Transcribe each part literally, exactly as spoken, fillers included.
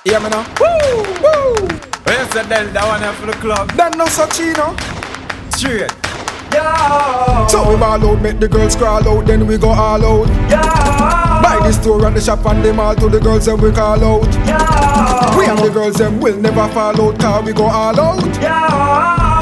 Yeah, me now. Woo, woo. Where's the Del? That one here for the club. Then no such, you know. Straight. Yeah. So we ball out, make the girls crawl out, then we go all out. Yeah. Buy the store and the shop and them all to the girls and we call out. Yeah. We and the girls them will never fall out, cause we go all out. Yeah.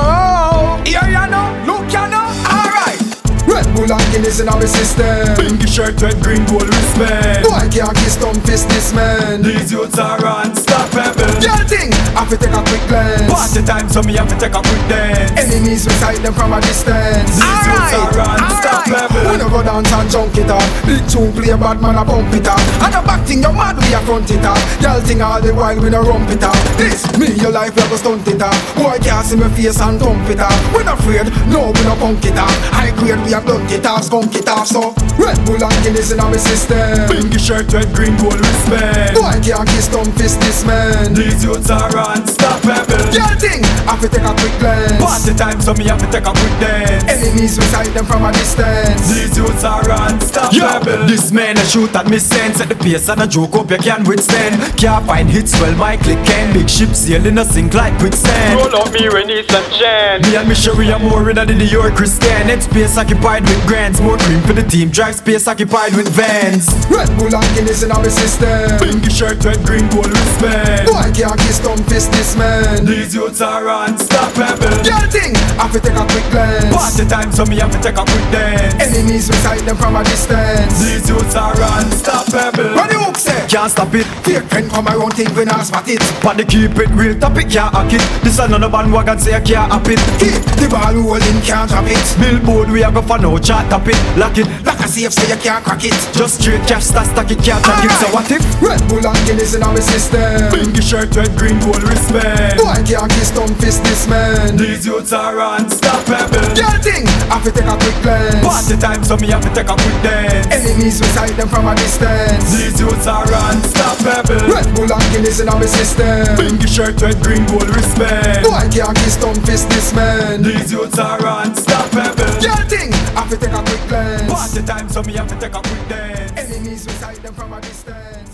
Yeah. Here you know, look you know. Alright. Red Bull and Guinness in our system. Pinky shirt, red, green, gold wristband. Boy can't kiss thumb fist this man. These youths are unstoppable. Girl thing, have to take a quick glance. Party time, so me have to take a quick dance. Enemies we sight them from a distance. These youths are unstoppable. We no go dance and junk it up. Big tune play bad man a pump it up. And the back thing you mad we a front it up. Girl thing all the while we no rump it up. This me your life we go stunt it up. Boy can't see me face and thump it up. We no afraid, no we no punk it up. High grade we a blunt it up, skunk it up. So Red Bull and Guinness in our system. Pinky shirt, red, green, gold wristband. Boy can't kiss thumb fist this man. These youths are unstoppable. Girl thing, have to take a quick glance. Party time, so me have to take a quick dance. Enemies we sight them from a distance. These youths are unstoppable. Yo, this man a shoot at me sense. At the pace and a joke up you can withstand. Can't find hits well my click can. Big ship sailing a sink like quicksand. Roll out me when it's some chance. Me and me Sherry are more in the New York Christian. Head space occupied with grants. More cream for the team. Drive space occupied with vans. Red Bull and Guinness in our system. Pinky shirt, red, green, gold wristband. Boy can't kiss thumb fist this man. These youths are unstoppable. Girl thing, have to take a quick glance. Party time, so me have to take a quick dance. Enemies we sight them from a distance. These youths are unstoppable. What the hook say? Can't stop it. Fake friend come around think we not spot it. But they keep it real topic, can't hack it. This another bandwagon say I can't hack it. Keep the ball rolling, can't drop it. Billboard we a go for no chat tap it. Lock it, Like a safe say you can't crack it. just straight cash stack stack it, can't hack it. So what if? Red Bull and Guinness in our system. Pinky shirt, red, green, gold wristband. Boy can't kiss thumb fist this man. These youths are unstoppable. Girl thing, have to take a quick glance. Party time, so me have to take a quick dance. Enemies we sight them from a distance. These youths are unstoppable. Red Bull and Guinness in our system. Pinky shirt, red, green, gold wristband. Boy can't kiss thumb fist this man. These youths are unstoppable. Girl thing, have to take a quick glance. Party time, so me have to take a quick dance. Enemies we sight them from a distance.